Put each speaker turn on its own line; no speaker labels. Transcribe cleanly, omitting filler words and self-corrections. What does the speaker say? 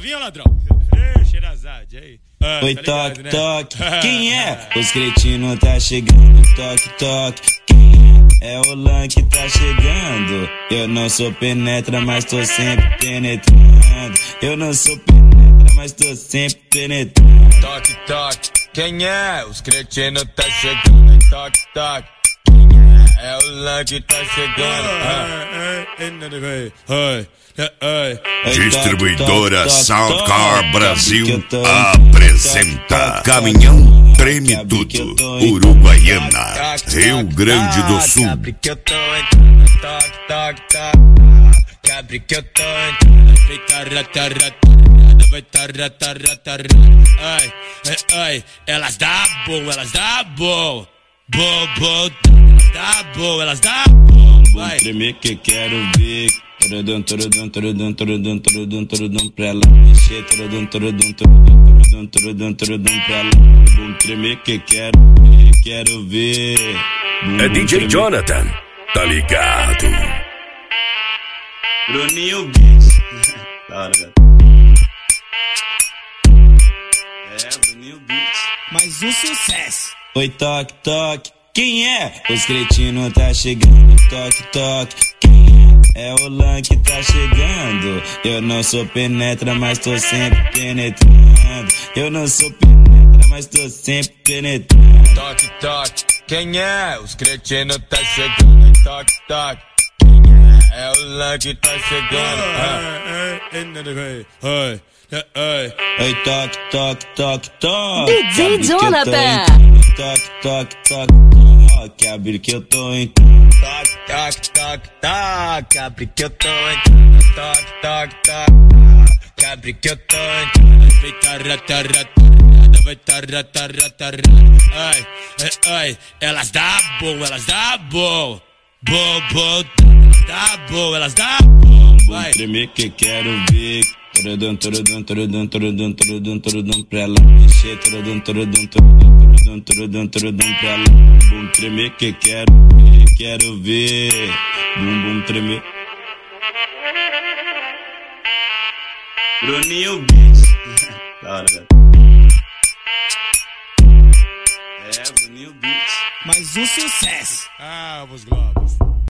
novinha, ladrão? Ei, Xerazade, aí.
Oi,
Tá
toque,
ligado, né?
toque, quem é? Os cretinos tá chegando, toque, toque, quem é? É o Lan que tá chegando. Eu não sou penetra, mas tô sempre penetrando. Eu não sou penetra, mas tô sempre penetrando.
Toque, toque, quem é? Os cretinos tá chegando, toque, toque. É o Lan que tá chegando.
Distribuidora Soundcar Brasil apresenta Caminhão Treme Tudo, Uruguaiana, Rio Grande do Sul.
Cabre que eu tô entrando, toque, toque, toque. Cabre que eu tô entrando.
Vai tarra. Ai, ai, elas dá bom, elas dá bom. Bom, dá bom, elas dá bom. Vai
tremer que quero ver. Torodum, pra ela mexer. Torodum, pra ela. Bom tremer que quero ver.
É DJ Jonathan, tá ligado?
Bruninho Beats. Claro, velho. Bruninho Beats.
mais um sucesso.
Oi, toque, toque, quem é? Os cretinos tá chegando, toque, toque, quem é? É o Lan que tá chegando. Eu não sou penetra, mas tô sempre penetrando. Eu não sou penetra, mas tô sempre penetrando.
Toque, toque, quem é? Os cretinos tá chegando, toque, toque. É o Lan que tá chegando.
Oi, toque, toque, toque, toque.
DJ Jonathan.
Toque, toque, toque, toque. Abre que eu tô entrando.
Toque, toque, toque, toque. Abre que eu tô entrando. Toque, toque, toque. Abre que eu tô entrando.
Vai tarra. Ai, elas dá bom, elas dá bom. Bom, dá bom, elas dá bom. Vai
tremer que quero ver. Torodum, pra ela mexer. Torodum, pra ela. Bum, tremer que quero ver. Bum, tremer. Bruninho Beats. Claro, velho. Bruninho Beats.
mais um sucesso. Os globos.